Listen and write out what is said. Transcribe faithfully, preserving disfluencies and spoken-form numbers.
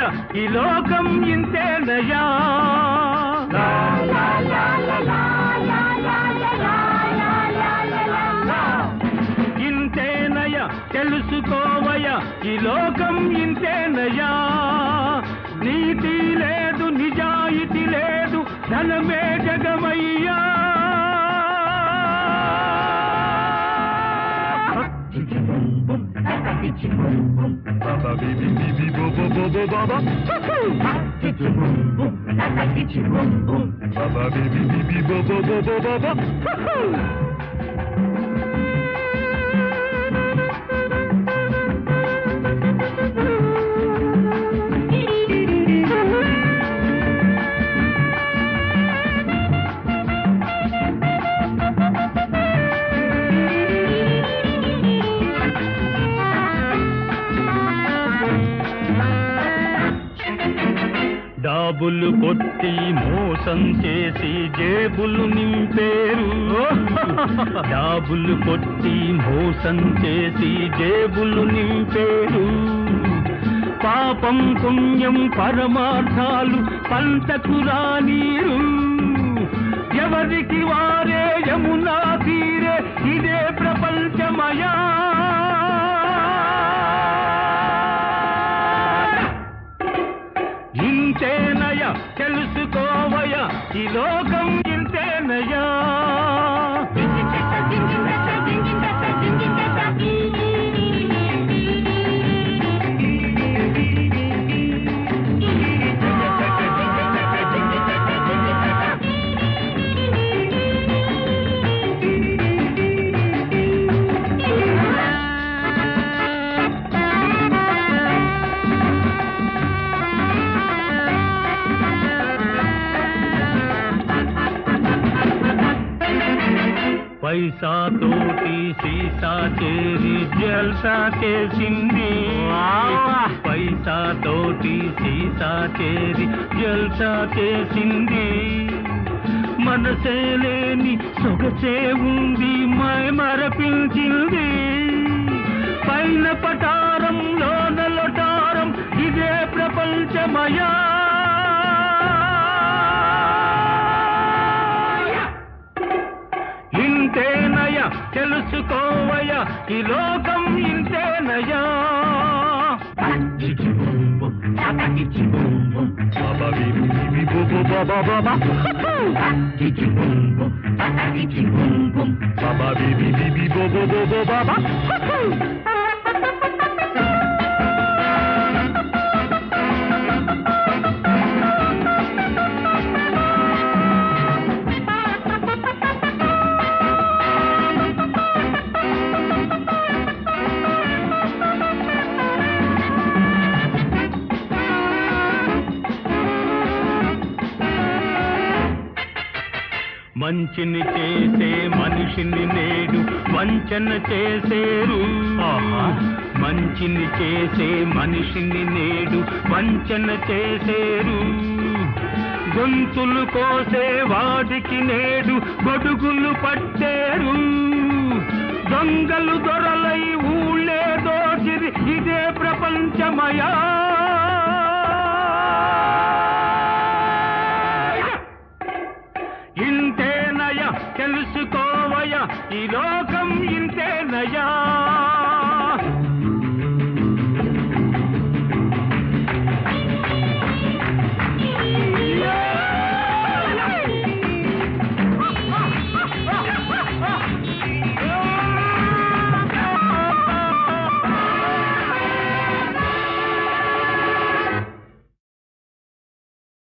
ఈ లోకం ఇంతేనయా ఇంతేనయ తెలుసుకోవయ ఈ లోకం ఇంతేనయా నీతి లేదు నిజాయితీ లేదు ధనమే జగమయ్యా Baba bibi bibi bo bo bo bo baba Baba bibi bibi bo bo bo bo baba డాబులు కొట్టి మోసం చేసి జేబులు నింపేరు డాబులు కొట్టి మోసం చేసి జేబులు నింపేరు పాపం పుణ్యం పరమార్థాలు పంటకు రానీరు ఎవరికి వారే యమునా తీరే ఇదే ప్రపంచమయా ఇంతేనయ తెలుసుకోవయ ఈ లోకం ఇంతేనయా పైసా తోటి సీసా చేరి జల్సా చేసింది పైసా తోటి సీసా చేరి జల్సా చేసింది మనసే లేని సొగసే ఉంది మై మరపించింది పైన పటారంలో నలటారం ఇదే ప్రపంచమయా ఇంతేనయ తెలుసుకోవయ ఈ లోకం ఇంతేనయా బాబా బిబి బిబి బో బో బాబా బాబా బాబా బిబి బిబి బో బో బో బో బాబా మంచిని చేసే మనిషిని నేడు వంచన చేసేరు మంచిని చేసే మనిషిని నేడు వంచన చేసేరు గొంతులు కోసే వాడికి నేడు గొడుగులు పట్టేరు దొంగలు